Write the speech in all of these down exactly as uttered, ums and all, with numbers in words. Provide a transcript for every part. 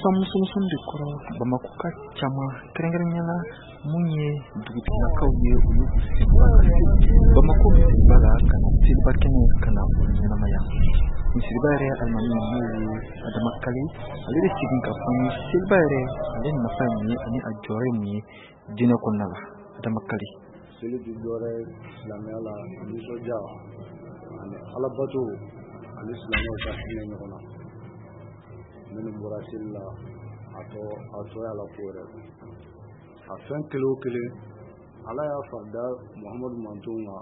Musa muso de kɔrɔ Bamakɔ ka caman kɛrɛnkɛrɛnnenya mun ye dugutigilakaw ye olu Bamakɔ misiriba la ka na seliba kɛnɛ ka na o ɲɛnamaya. Misiriba yɛrɛ alimami n'o ye Adama Kali ale de segin ka fɔ ni seliba yɛrɛ ale nafa ye mun ye ani a jɔyɔrɔ ye mun ye diinɛ kɔnɔna la. Adama Kali. Seli di jɔyɔrɔ ye silamɛya la nisɔndiya ani alabato ani silamɛw ka hinɛ ɲɔgɔn na. Minnu bɔra seli la a tɔ a tɔ y'a la ko wɛrɛ a fɛn kelen o kelen Ala y'a farida Muhamadu mantonw kan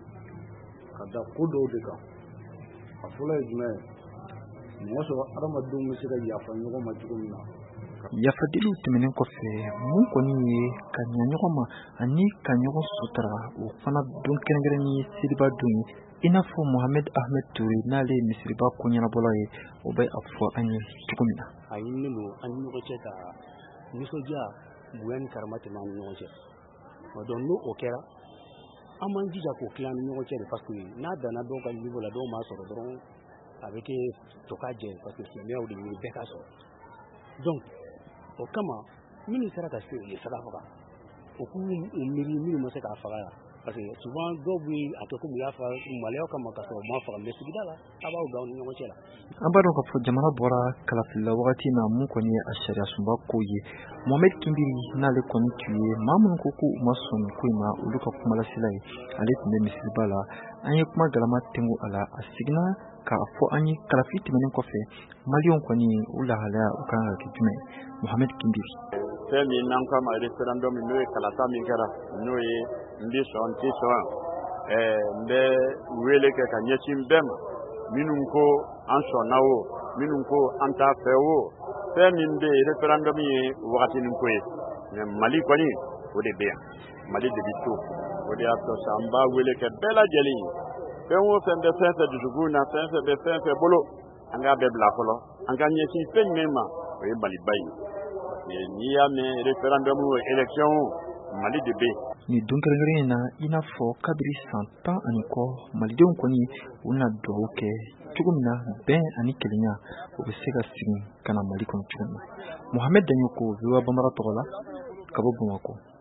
ka da ko dɔw de kan. A fɔlɔ ye jumɛn ye? Mɔgɔ sɔrɔ adamadenw bɛ se ka yafa ɲɔgɔn ma cogo min na. Yafadiliw tɛmɛnen kɔfɛ mun kɔni ye ka ɲɛ ɲɔgɔn ma ani ka ɲɔgɔn sutura o fana don kɛrɛnkɛrɛn ye seliba don ye i n'a fɔ Mohamed Ahmed Toure n'ale ye misiriba ko ɲɛnabɔla ye o bɛ a fɔ an ye cogo min na. A ɲininen don an ni ɲɔgɔn cɛ ka nisɔndiya bonya ni karama tɛmɛ an ni ɲɔgɔn cɛ. Donc n'o o kɛra an b'an jija k'o tila an ni ɲɔgɔn cɛ de parce que n'a danna dɔw ka niveau la dɔw m'a sɔrɔ dɔrɔn a bɛ kɛ to ka jɛ parce que silamɛyaw de ɲini bɛɛ ka sɔrɔ. Donc o kama minnu sera ka se u ye saga faga o k'u miiri minnu ma se k'a faga la parce que souvent dɔw bɛ a kɛ komi u y'a faga maloya kama ka sɔrɔ u ma faga mais sigida la a b'aw don aw ni ɲɔgɔn cɛ la. An b'a dɔn k'a fɔ jamana bɔra kalafili la wagati na mun kɔni ye a sariya sunba ko ye Mohamed Kimbiri n'ale kɔni tun ye maa minnu ko ko u ma sɔn ko in ma olu ka kumalasila ye ale tun bɛ misiriba la an ye kuma galama tɛngu a la a seginna k'a fɔ an ye kalafili tɛmɛnen kɔfɛ maliyɛnw kɔni u lahalaya u kan ka kɛ jumɛn Mohamed Kimbiri. Fɛn min n'an k'a ma référendum n'o ye kalata min kɛra n'o ye n bɛ sɔn n tɛ sɔn n bɛ wele kɛ ka ɲɛsin bɛɛ ma minnu ko an sɔnna o minnu ko an t'a fɛ o fɛn min bɛ référendum ye wagatinin ko ye mais Mali kɔni o de bɛ yan Mali de bɛ to o de y'a to sa an b'a wele kɛ bɛɛ lajɛlen ye fɛn o fɛn bɛ fɛn fɛn dusukun na fɛn fɛn bɛ fɛn fɛn bolo an k'a bɛɛ bila fɔlɔ an ka ɲɛsin fɛn jumɛn ma o ye Maliba ye. N'i y'a mɛn référendum o élection Mali de bɛ yen. Ni don kɛrɛnkɛrɛn in na i n'a fɔ kabiri san tan ani kɔ malidenw kɔni u na dugawu kɛ cogo min na bɛn ani kelenya o bɛ se ka sigi ka na Mali kɔnɔ cogo min na. Mohamed Danyoko V O A Bambara tɔgɔ la ka bɔ Bamakɔ.